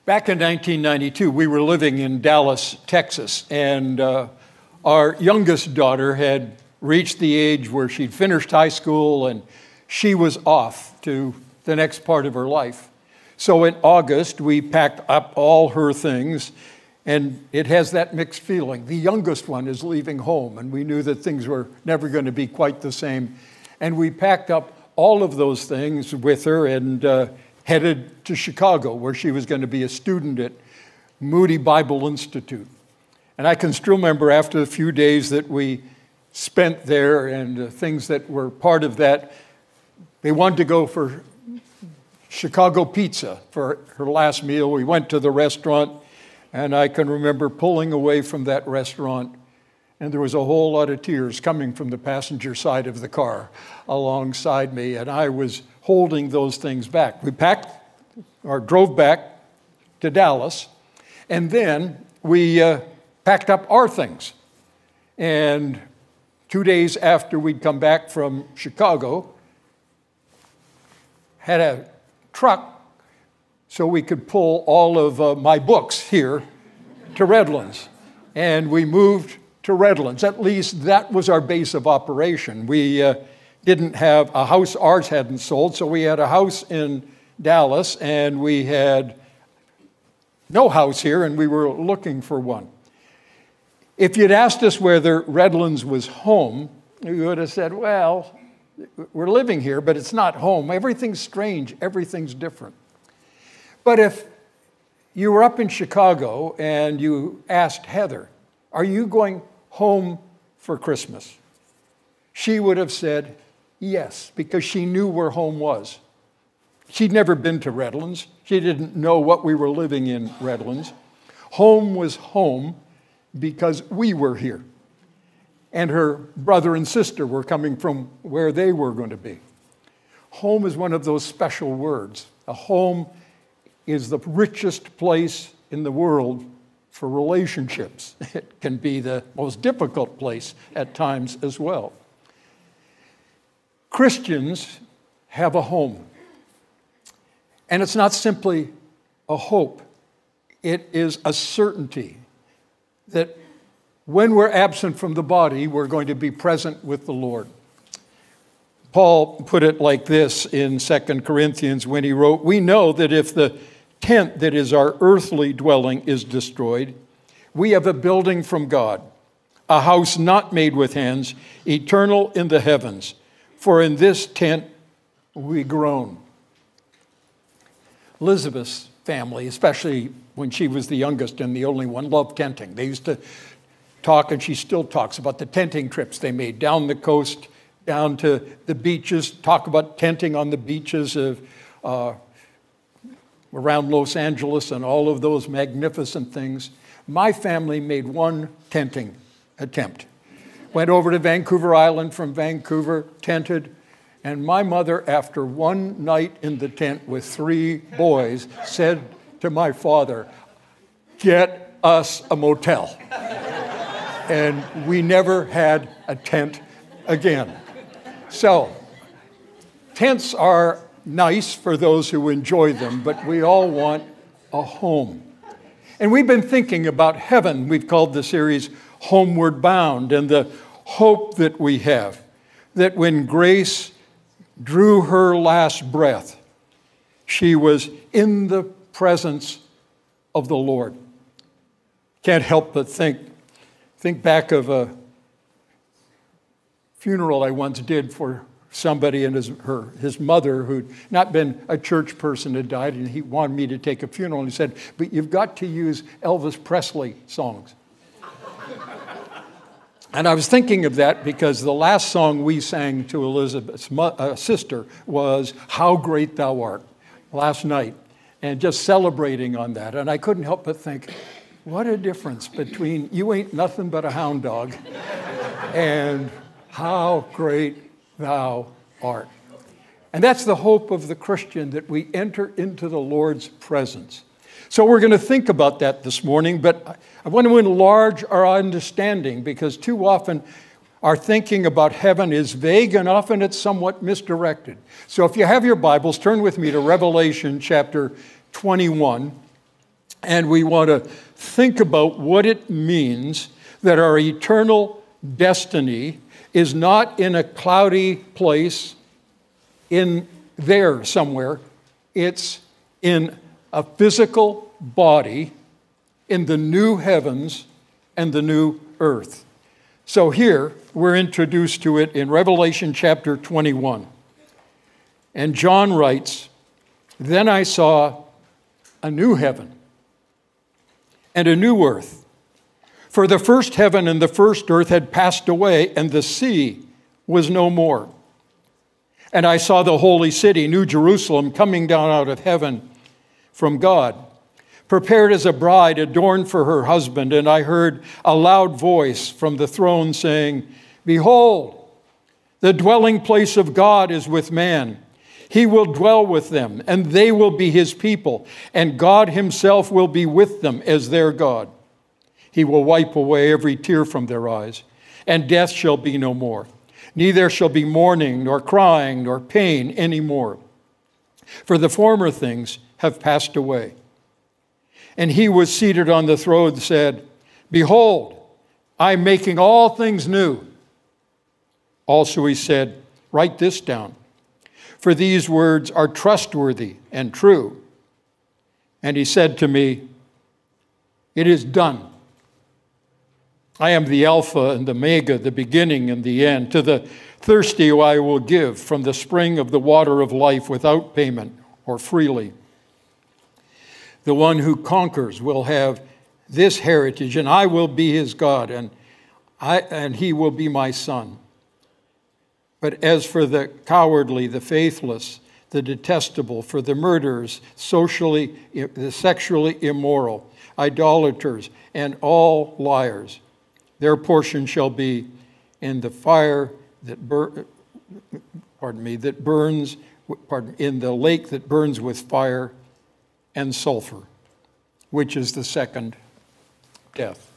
Back in 1992, we were living in Dallas, Texas, and our youngest daughter had reached the age where she'd finished high school and she was off to the next part of her life. So in August, we packed up all her things, and it has that mixed feeling. The youngest one is leaving home, and we knew that things were never going to be quite the same. And we packed up all of those things with her and headed to Chicago, where she was going to be a student at Moody Bible Institute. And I can still remember after a few days that we spent there and things that were part of that, they wanted to go for Chicago pizza for her last meal. We went to the restaurant, and I can remember pulling away from that restaurant, and there was a whole lot of tears coming from the passenger side of the car alongside me, and I was holding those things back. We drove back to Dallas, and then we packed up our things. And 2 days after we'd come back from Chicago, had a truck so we could pull all of my books here to Redlands. And we moved to Redlands. At least that was our base of operation. We didn't have a house, ours hadn't sold, so we had a house in Dallas, and we had no house here, and we were looking for one. If you'd asked us whether Redlands was home, we would have said, well, we're living here, but it's not home. Everything's strange. Everything's different. But if you were up in Chicago and you asked Heather, are you going home for Christmas? She would have said yes, because she knew where home was. She'd never been to Redlands. She didn't know what we were living in Redlands. Home was home because we were here. And her brother and sister were coming from where they were going to be. Home is one of those special words. A home is the richest place in the world for relationships. It can be the most difficult place at times as well. Christians have a home. And it's not simply a hope. It is a certainty that when we're absent from the body, we're going to be present with the Lord. Paul put it like this in 2 Corinthians when he wrote, "We know that if the tent that is our earthly dwelling is destroyed, we have a building from God, a house not made with hands, eternal in the heavens. For in this tent we groan." Elizabeth's family, especially when she was the youngest and the only one, loved tenting. They used to talk, and she still talks about the tenting trips they made down the coast, down to the beaches, talk about tenting on the beaches of around Los Angeles and all of those magnificent things. My family made one tenting attempt. Went over to Vancouver Island from Vancouver, tented, and my mother, after one night in the tent with 3 boys, said to my father, "Get us a motel." And we never had a tent again. So, tents are nice for those who enjoy them, but we all want a home. And we've been thinking about heaven. We've called the series Homeward Bound, and the hope that we have, that when Grace drew her last breath, she was in the presence of the Lord. Can't help but think back of a funeral I once did for somebody, and his mother, who'd not been a church person, had died, and he wanted me to take a funeral, and he said, "But you've got to use Elvis Presley songs." And I was thinking of that because the last song we sang to Elizabeth's sister was "How Great Thou Art" last night, and just celebrating on that. And I couldn't help but think, what a difference between "You Ain't Nothing But a Hound Dog" and "How Great Thou Art." And that's the hope of the Christian, that we enter into the Lord's presence. So we're going to think about that this morning, but I want to enlarge our understanding, because too often our thinking about heaven is vague and often it's somewhat misdirected. So if you have your Bibles, turn with me to Revelation chapter 21. And we want to think about what it means that our eternal destiny is not in a cloudy place in there somewhere. It's in a physical body in the new heavens and the new earth. So here we're introduced to it in Revelation chapter 21. And John writes, "Then I saw a new heaven and a new earth. For the first heaven and the first earth had passed away, and the sea was no more. And I saw the holy city, New Jerusalem, coming down out of heaven from God, prepared as a bride adorned for her husband. And I heard a loud voice from the throne saying, 'Behold, the dwelling place of God is with man. He will dwell with them, and they will be his people, and God himself will be with them as their God. He will wipe away every tear from their eyes, and death shall be no more. Neither shall be mourning, nor crying, nor pain any more. For the former things have passed away.' And he was seated on the throne said, 'Behold, I am making all things new.' Also he said, 'Write this down, for these words are trustworthy and true.' And he said to me, 'It is done. I am the Alpha and the Omega, the beginning and the end. To the thirsty I will give from the spring of the water of life without payment or freely. The one who conquers will have this heritage, and I will be his God, and he will be my son. But as for the cowardly, the faithless, the detestable, for the murderers, the sexually immoral, idolaters, in the lake that burns with fire and sulfur, which is the second death."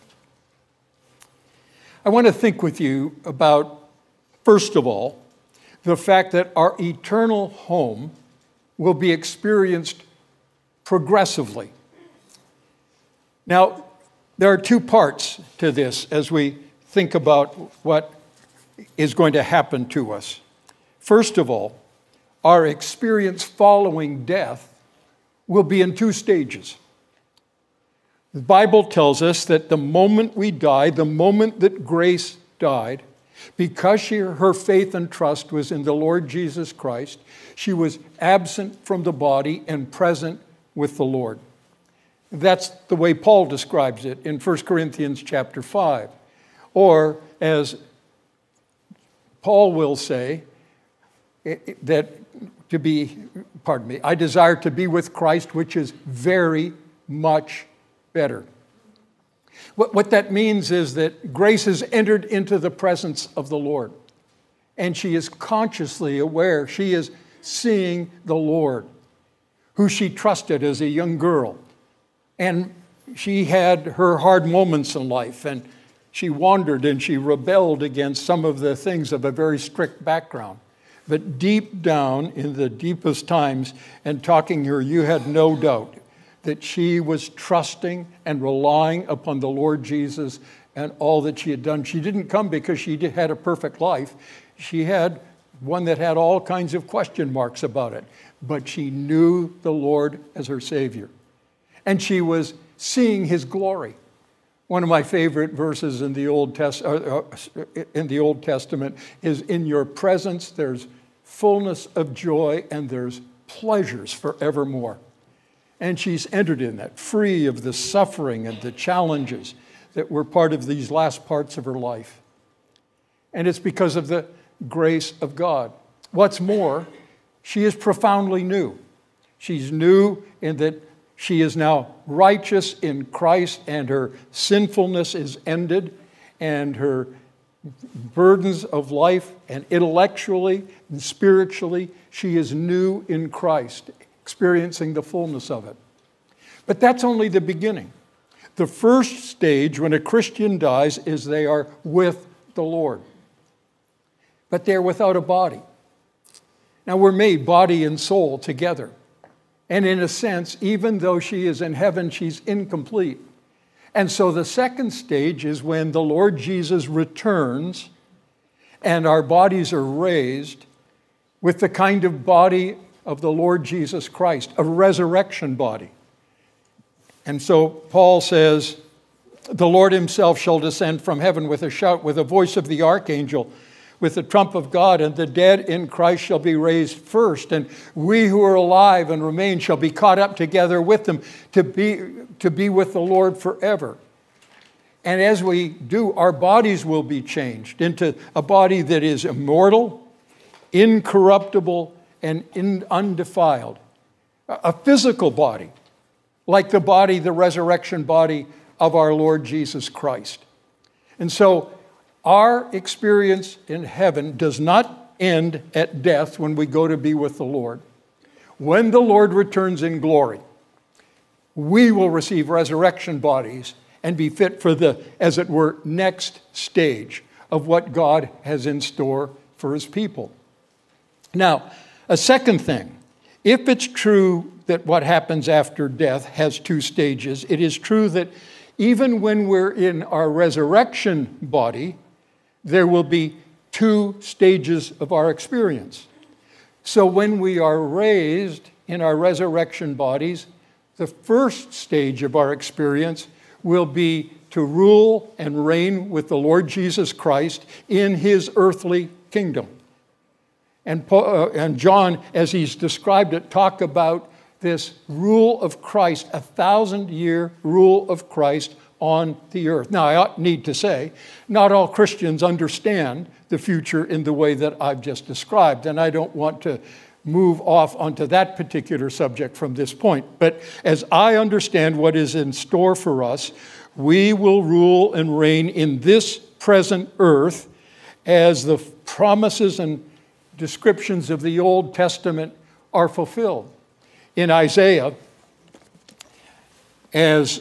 I want to think with you about, first of all, the fact that our eternal home will be experienced progressively. Now, there are two parts to this as we think about what is going to happen to us. First of all, our experience following death will be in two stages. The Bible tells us that the moment we die, the moment that Grace died, because her faith and trust was in the Lord Jesus Christ, she was absent from the body and present with the Lord. That's the way Paul describes it in 1 Corinthians chapter 5. Or, as Paul will say, I desire to be with Christ, which is very much better. What that means is that Grace has entered into the presence of the Lord, and she is consciously aware. She is seeing the Lord, who she trusted as a young girl. And she had her hard moments in life, and she wandered and she rebelled against some of the things of a very strict background. But deep down, in the deepest times, and talking to her, you had no doubt that she was trusting and relying upon the Lord Jesus and all that she had done. She didn't come because she had a perfect life. She had one that had all kinds of question marks about it. But she knew the Lord as her Savior. And she was seeing his glory. One of my favorite verses in the Old Testament is, "In your presence there's fullness of joy, and there's pleasures forevermore." And she's entered in that, free of the suffering and the challenges that were part of these last parts of her life. And it's because of the grace of God. What's more, she is profoundly new. She's new in that she is now righteous in Christ, and her sinfulness is ended, and her burdens of life, and intellectually and spiritually, she is new in Christ, experiencing the fullness of it. But that's only the beginning. The first stage when a Christian dies is they are with the Lord. But they're without a body. Now, we're made body and soul together. And in a sense, even though she is in heaven, she's incomplete. And so the second stage is when the Lord Jesus returns and our bodies are raised with the kind of body of the Lord Jesus Christ, a resurrection body. And so Paul says, the Lord himself shall descend from heaven with a shout, with a voice of the archangel, with the trump of God, and the dead in Christ shall be raised first, and we who are alive and remain shall be caught up together with them to be with the Lord forever. And as we do, our bodies will be changed into a body that is immortal, incorruptible, and undefiled. A physical body, like the resurrection body of our Lord Jesus Christ. And so our experience in heaven does not end at death when we go to be with the Lord. When the Lord returns in glory, we will receive resurrection bodies and be fit for the, as it were, next stage of what God has in store for his people. Now, a second thing, if it's true that what happens after death has two stages, it is true that even when we're in our resurrection body, there will be two stages of our experience. So when we are raised in our resurrection bodies, the first stage of our experience will be to rule and reign with the Lord Jesus Christ in his earthly kingdom. And John, as he's described it, talk about this rule of Christ, 1,000-year rule of Christ on the earth. Now, I need to say, not all Christians understand the future in the way that I've just described, and I don't want to move off onto that particular subject from this point. But as I understand what is in store for us, we will rule and reign in this present earth as the promises and descriptions of the Old Testament are fulfilled. In Isaiah, as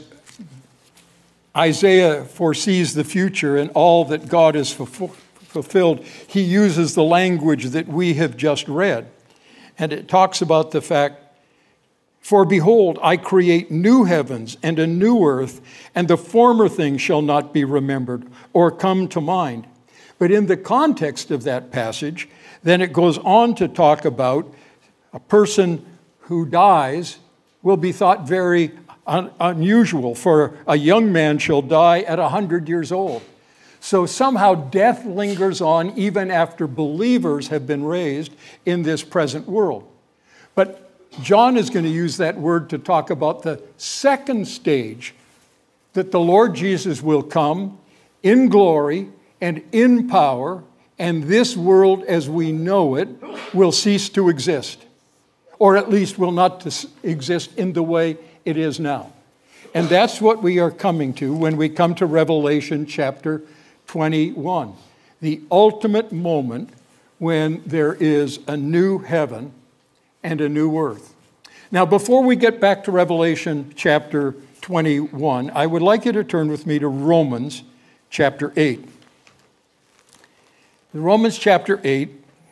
Isaiah foresees the future and all that God has fulfilled, he uses the language that we have just read. And it talks about the fact, for behold, I create new heavens and a new earth, and the former things shall not be remembered or come to mind. But in the context of that passage, then it goes on to talk about a person who dies will be thought very unusual, for a young man shall die at 100 years old. So somehow death lingers on even after believers have been raised in this present world. But John is going to use that word to talk about the second stage, that the Lord Jesus will come in glory and in power, and this world as we know it will cease to exist, or at least will not exist in the way it is now. And that's what we are coming to when we come to Revelation chapter 21, the ultimate moment when there is a new heaven and a new earth. Now, before we get back to Revelation chapter 21, I would like you to turn with me to Romans chapter 8. In Romans chapter 8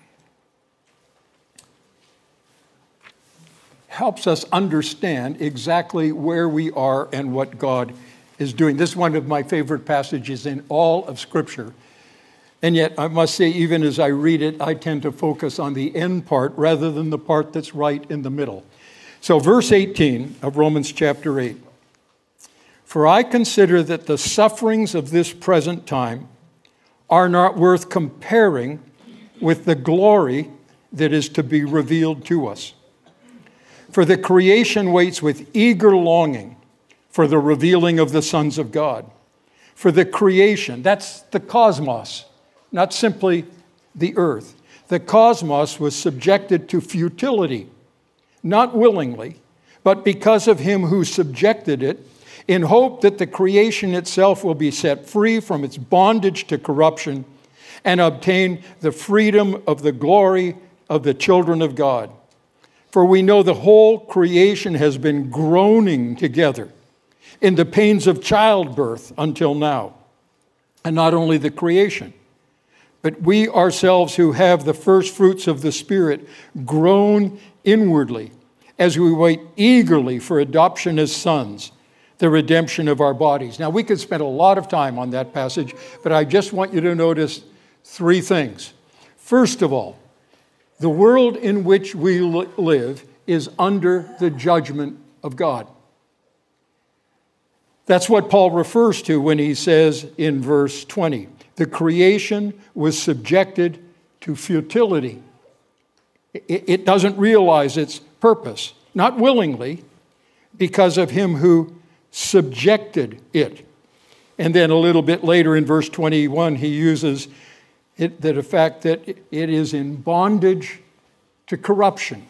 helps us understand exactly where we are and what God is doing. This is one of my favorite passages in all of Scripture. And yet, I must say, even as I read it, I tend to focus on the end part rather than the part that's right in the middle. So verse 18 of Romans chapter 8. For I consider that the sufferings of this present time are not worth comparing with the glory that is to be revealed to us. For the creation waits with eager longing for the revealing of the sons of God. For the creation, that's the cosmos, not simply the earth. The cosmos was subjected to futility, not willingly, but because of him who subjected it, in hope that the creation itself will be set free from its bondage to corruption and obtain the freedom of the glory of the children of God. For we know the whole creation has been groaning together in the pains of childbirth until now. And not only the creation, but we ourselves who have the first fruits of the Spirit groan inwardly as we wait eagerly for adoption as sons, the redemption of our bodies. Now, we could spend a lot of time on that passage, but I just want you to notice three things. First of all, the world in which we live is under the judgment of God. That's what Paul refers to when he says in verse 20, the creation was subjected to futility. It doesn't realize its purpose, not willingly, because of him who subjected it. And then a little bit later in verse 21, he uses the fact that it is in bondage to corruption.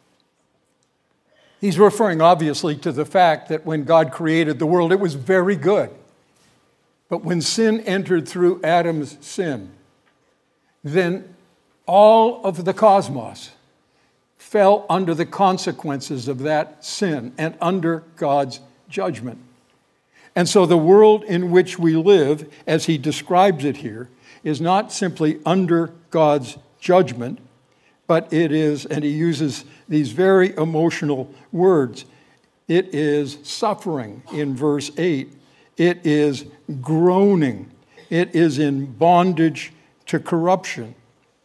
He's referring obviously to the fact that when God created the world, it was very good. But when sin entered through Adam's sin, then all of the cosmos fell under the consequences of that sin and under God's judgment. And so the world in which we live, as he describes it here, is not simply under God's judgment, but it is, and he uses these very emotional words, it is suffering in verse 8. It is groaning. It is in bondage to corruption.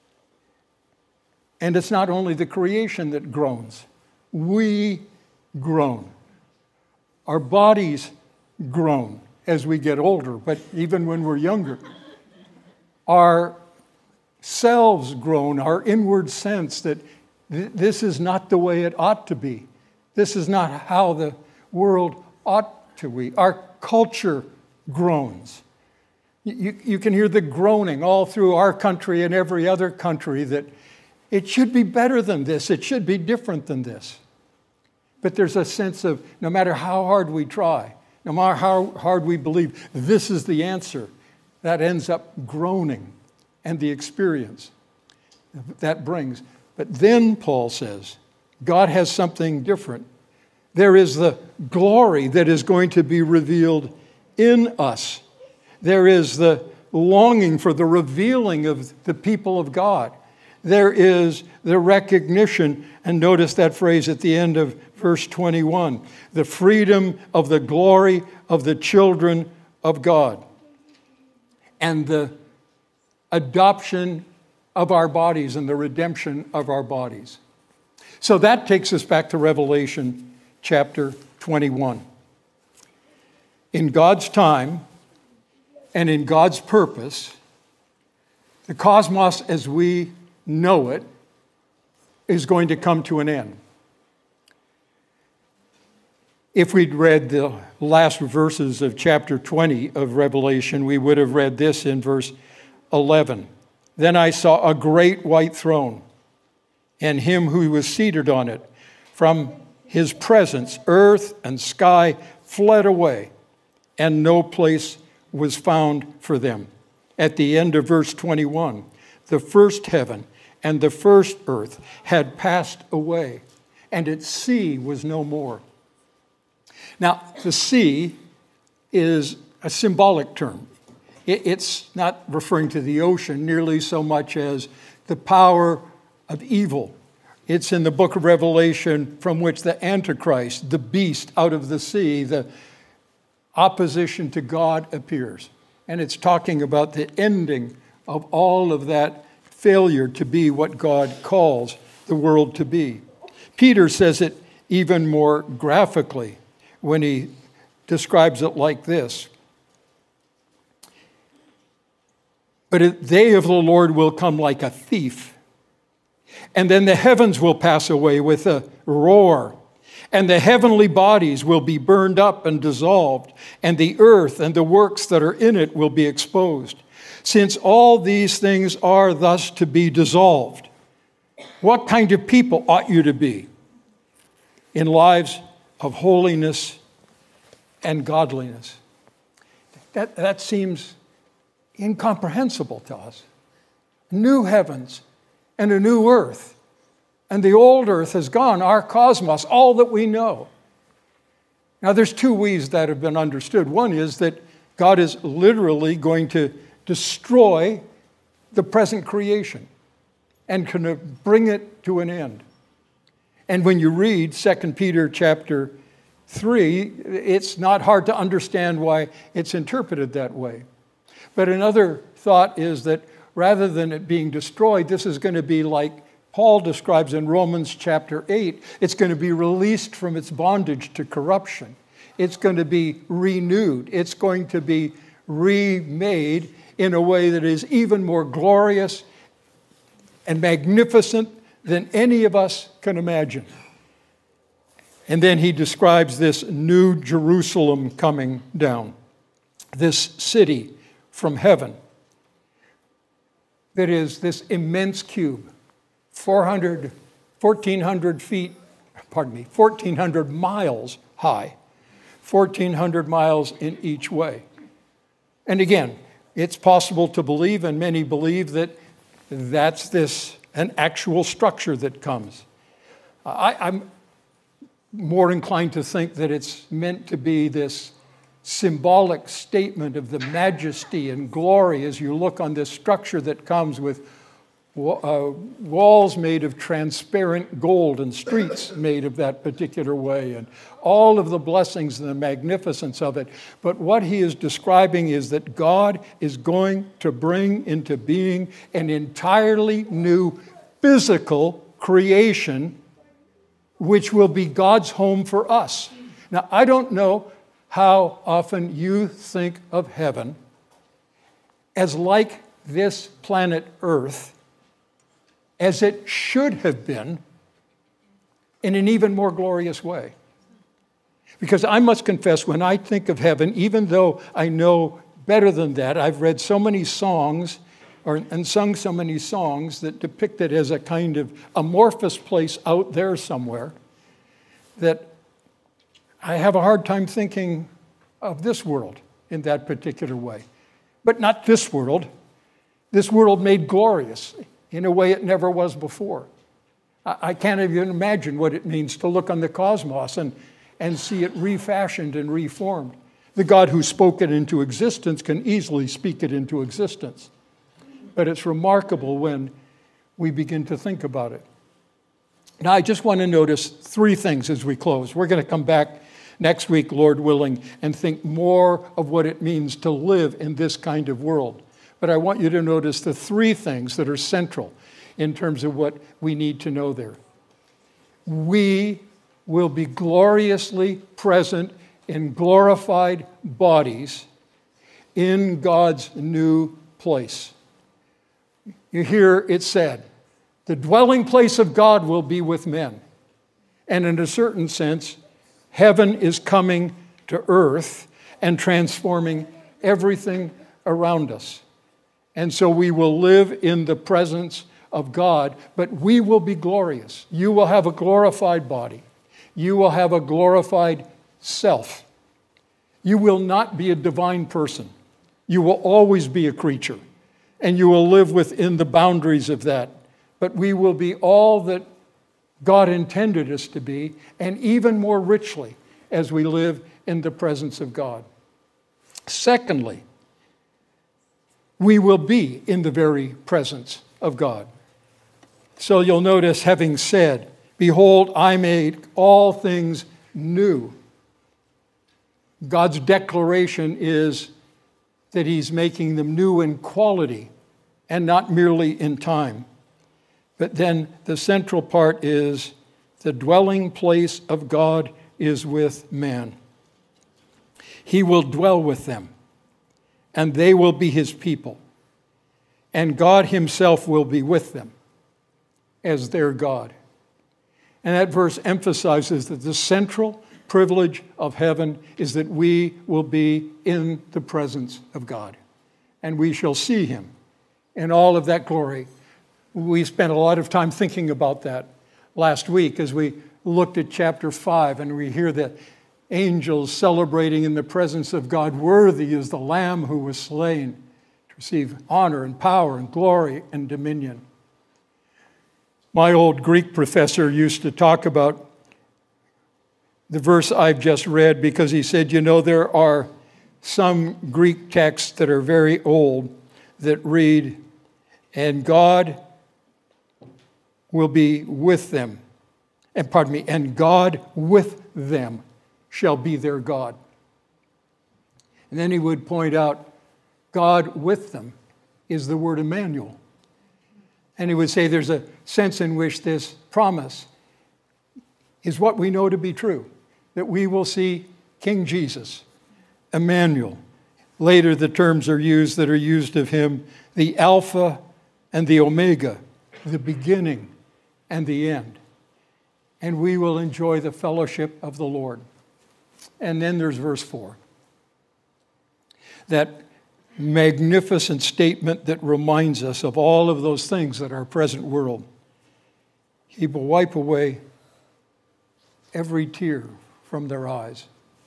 And it's not only the creation that groans. We groan. Our bodies groan as we get older, but even when we're younger. Our selves groan, our inward sense that this is not the way it ought to be. This is not how the world ought to be. Our culture groans. You can hear the groaning all through our country and every other country that it should be better than this. It should be different than this. But there's a sense of no matter how hard we try, no matter how hard we believe this is the answer, that ends up groaning and the experience that brings. But then Paul says, God has something different. There is the glory that is going to be revealed in us. There is the longing for the revealing of the people of God. There is the recognition, and notice that phrase at the end of verse 21, the freedom of the glory of the children of God, and the adoption of our bodies and the redemption of our bodies. So that takes us back to Revelation chapter 21. In God's time and in God's purpose, the cosmos as we know it is going to come to an end. If we'd read the last verses of chapter 20 of Revelation, we would have read this in verse 11. Then I saw a great white throne, and him who was seated on it. From his presence, earth and sky fled away, and no place was found for them. At the end of verse 21, the first heaven and the first earth had passed away, and its sea was no more. Now, the sea is a symbolic term. It's not referring to the ocean nearly so much as the power of evil. It's in the book of Revelation from which the Antichrist, the beast out of the sea, the opposition to God appears. And it's talking about the ending of all of that failure to be what God calls the world to be. Peter says it even more graphically when he describes it like this. But the day of the Lord will come like a thief, and then the heavens will pass away with a roar, and the heavenly bodies will be burned up and dissolved, and the earth and the works that are in it will be exposed. Since all these things are thus to be dissolved, what kind of people ought you to be in lives of holiness and godliness? That seems incomprehensible to us. New heavens and a new earth, and the old earth has gone, our cosmos, all that we know. Now, there's two ways that have been understood. One is that God is literally going to destroy the present creation and can bring it to an end. And when you read 2 Peter chapter 3, it's not hard to understand why it's interpreted that way. But another thought is that rather than it being destroyed, this is going to be like Paul describes in Romans chapter 8. It's going to be released from its bondage to corruption. It's going to be renewed. It's going to be remade in a way that is even more glorious and magnificent than any of us can imagine. And then he describes this new Jerusalem coming down, this city from heaven that is this immense cube, 1,400 miles high, 1,400 miles in each way. And again, it's possible to believe, and many believe, that that's an actual structure that comes. I'm more inclined to think that it's meant to be this symbolic statement of the majesty and glory as you look on this structure that comes with walls made of transparent gold and streets made of that particular way, and all of the blessings and the magnificence of it. But what he is describing is that God is going to bring into being an entirely new physical creation, which will be God's home for us. Now, I don't know how often you think of heaven as like this planet Earth, as it should have been, in an even more glorious way. Because I must confess, when I think of heaven, even though I know better than that, I've read so many songs and sung so many songs that depict it as a kind of amorphous place out there somewhere, that I have a hard time thinking of this world in that particular way. But not this world made glorious in a way it never was before. I can't even imagine what it means to look on the cosmos and see it refashioned and reformed. The God who spoke it into existence can easily speak it into existence. But it's remarkable when we begin to think about it. Now, I just want to notice three things as we close. We're going to come back next week, Lord willing, and think more of what it means to live in this kind of world. But I want you to notice the three things that are central in terms of what we need to know there. We will be gloriously present in glorified bodies in God's new place. You hear it said, the dwelling place of God will be with men. And in a certain sense, heaven is coming to earth and transforming everything around us. And so we will live in the presence of God, but we will be glorious. You will have a glorified body. You will have a glorified self. You will not be a divine person. You will always be a creature, and you will live within the boundaries of that. But we will be all that God intended us to be, and even more richly as we live in the presence of God. Secondly, we will be in the very presence of God. So you'll notice, having said, behold, I made all things new. God's declaration is that he's making them new in quality and not merely in time. But then the central part is the dwelling place of God is with man. He will dwell with them, and they will be his people. And God himself will be with them as their God. And that verse emphasizes that the central privilege of heaven is that we will be in the presence of God. And we shall see him in all of that glory. We spent a lot of time thinking about that last week as we looked at chapter 5, and we hear the angels celebrating in the presence of God. Worthy is the Lamb who was slain to receive honor and power and glory and dominion. My old Greek professor used to talk about the verse I've just read because he said, there are some Greek texts that are very old that read, and God will be with them, and God with them shall be their God. And then he would point out, God with them is the word Emmanuel. And he would say there's a sense in which this promise is what we know to be true, that we will see King Jesus, Emmanuel. Later, the terms are used that are used of him, the Alpha and the Omega, the beginning and the end. And we will enjoy the fellowship of the Lord. And then there's verse 4. That magnificent statement that reminds us of all of those things that our present world. He will wipe away every tear from their eyes.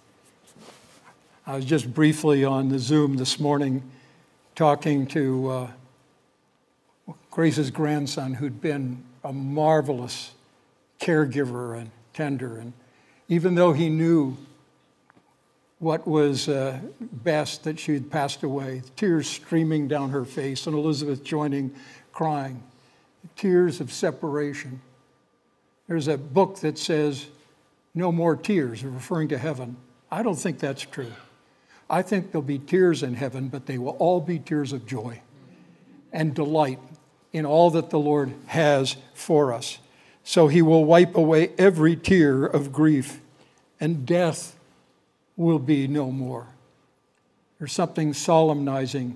I was just briefly on the Zoom this morning talking to Grace's grandson, who'd been a marvelous caregiver and tender. And even though he knew what was best, that she had passed away, tears streaming down her face, and Elizabeth joining, crying, tears of separation. There's a book that says, no more tears, referring to heaven. I don't think that's true. I think there'll be tears in heaven, but they will all be tears of joy and delight in all that the Lord has for us. So he will wipe away every tear of grief, and death will be no more. There's something solemnizing,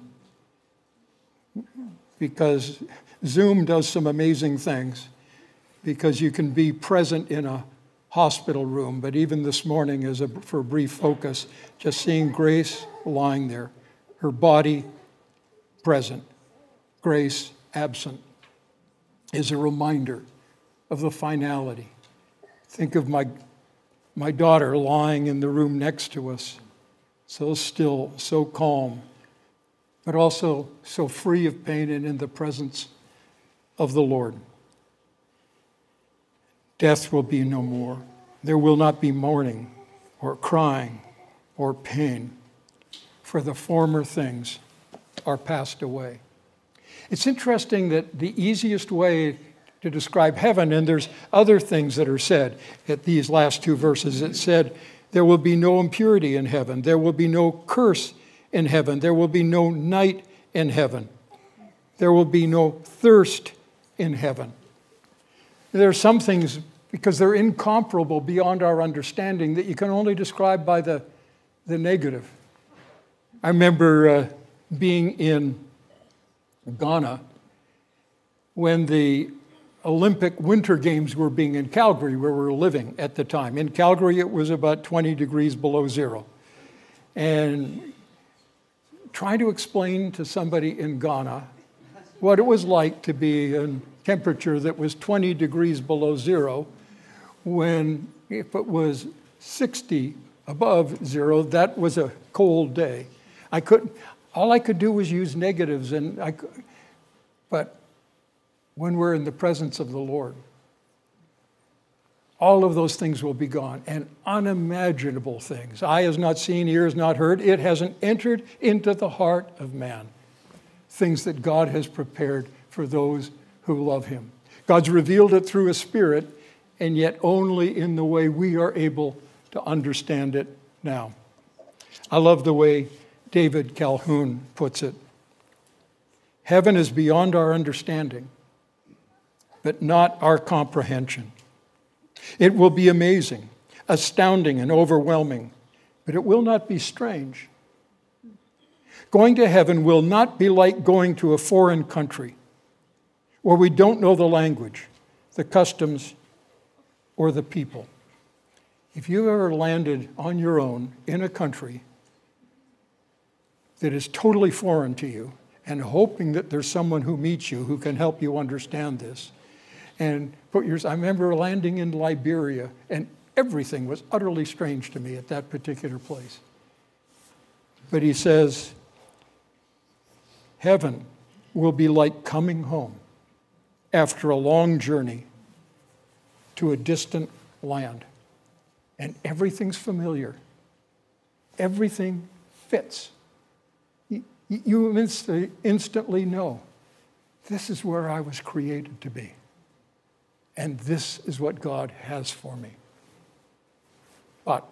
because Zoom does some amazing things, because you can be present in a hospital room, but even this morning, for a brief focus, just seeing Grace lying there, her body present, Grace absent, is a reminder of the finality. Think of my daughter lying in the room next to us, so still, so calm, but also so free of pain and in the presence of the Lord. Death will be no more. There will not be mourning or crying or pain, for the former things are passed away. It's interesting that the easiest way to describe heaven, and there's other things that are said at these last two verses. It said, there will be no impurity in heaven. There will be no curse in heaven. There will be no night in heaven. There will be no thirst in heaven. There are some things, because they're incomparable beyond our understanding, that you can only describe by the negative. I remember being in Ghana when the Olympic Winter Games were being in Calgary, where we were living at the time. In Calgary, it was about 20 degrees below zero. And trying to explain to somebody in Ghana what it was like to be in temperature that was 20 degrees below zero, when if it was 60 above zero, that was a cold day. All I could do was use negatives, but when we're in the presence of the Lord, all of those things will be gone, and unimaginable things. Eye has not seen, ear has not heard, it hasn't entered into the heart of man. Things that God has prepared for those who love him. God's revealed it through his Spirit, and yet only in the way we are able to understand it now. I love the way David Calhoun puts it. Heaven is beyond our understanding, but not our comprehension. It will be amazing, astounding, and overwhelming, but it will not be strange. Going to heaven will not be like going to a foreign country where we don't know the language, the customs, or the people. If you've ever landed on your own in a country that is totally foreign to you, and hoping that there's someone who meets you who can help you understand this, and I remember landing in Liberia, and everything was utterly strange to me at that particular place. But he says, heaven will be like coming home after a long journey to a distant land. And everything's familiar. Everything fits. You instantly know, this is where I was created to be. And this is what God has for me. But,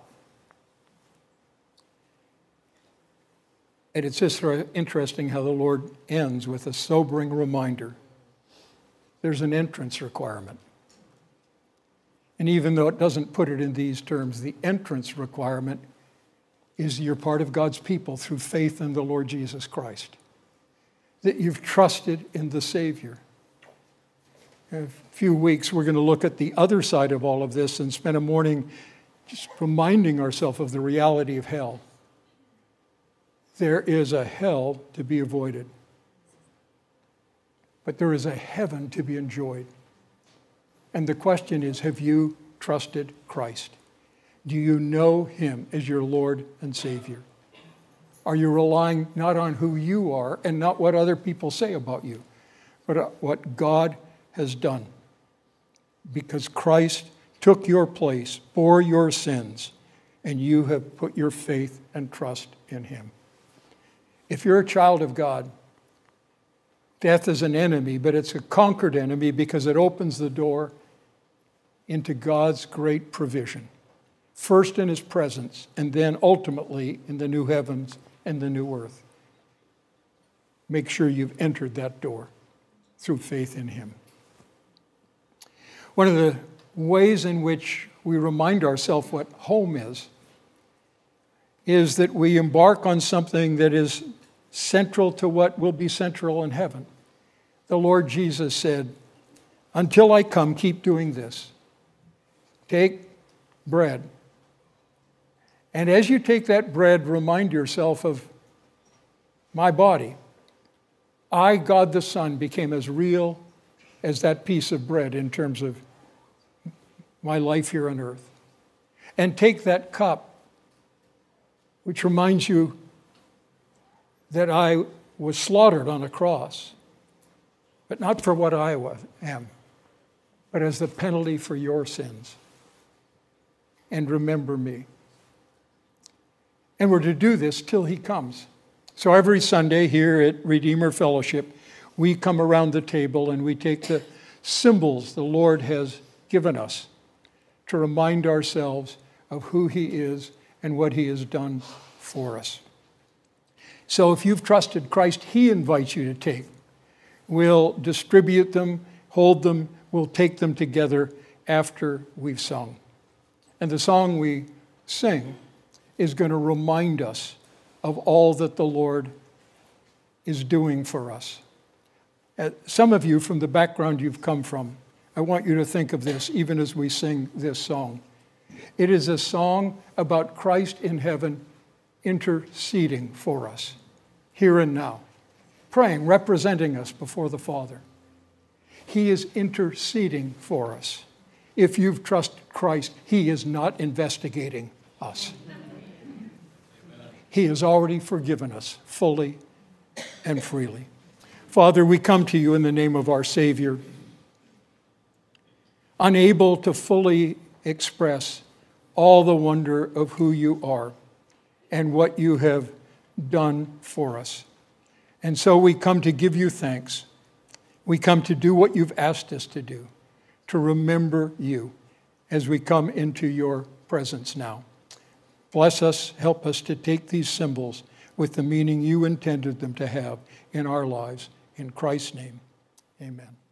and it's just interesting how the Lord ends with a sobering reminder. There's an entrance requirement. And even though it doesn't put it in these terms, the entrance requirement is you're part of God's people through faith in the Lord Jesus Christ. That you've trusted in the Savior. In a few weeks, we're going to look at the other side of all of this and spend a morning just reminding ourselves of the reality of hell. There is a hell to be avoided. But there is a heaven to be enjoyed. And the question is, have you trusted Christ? Do you know him as your Lord and Savior? Are you relying not on who you are and not what other people say about you, but what God has done? Because Christ took your place, bore your sins, and you have put your faith and trust in him. If you're a child of God, death is an enemy, but it's a conquered enemy because it opens the door into God's great provision. First in his presence, and then ultimately in the new heavens and the new earth. Make sure you've entered that door through faith in him. One of the ways in which we remind ourselves what home is that we embark on something that is central to what will be central in heaven. The Lord Jesus said, "Until I come, keep doing this. Take bread. And as you take that bread, remind yourself of my body. I, God the Son, became as real as that piece of bread in terms of my life here on earth. And take that cup, which reminds you that I was slaughtered on a cross, but not for what I am, but as the penalty for your sins. And remember me." And we're to do this till he comes. So every Sunday here at Redeemer Fellowship, we come around the table and we take the symbols the Lord has given us to remind ourselves of who he is and what he has done for us. So if you've trusted Christ, he invites you to take. We'll distribute them, hold them, we'll take them together after we've sung. And the song we sing is going to remind us of all that the Lord is doing for us. Some of you, from the background you've come from, I want you to think of this even as we sing this song. It is a song about Christ in heaven interceding for us, here and now, praying, representing us before the Father. He is interceding for us. If you've trusted Christ, he is not investigating us. He has already forgiven us fully and freely. Father, we come to you in the name of our Savior, unable to fully express all the wonder of who you are and what you have done for us. And so we come to give you thanks. We come to do what you've asked us to do, to remember you as we come into your presence now. Bless us, help us to take these symbols with the meaning you intended them to have in our lives. In Christ's name, amen.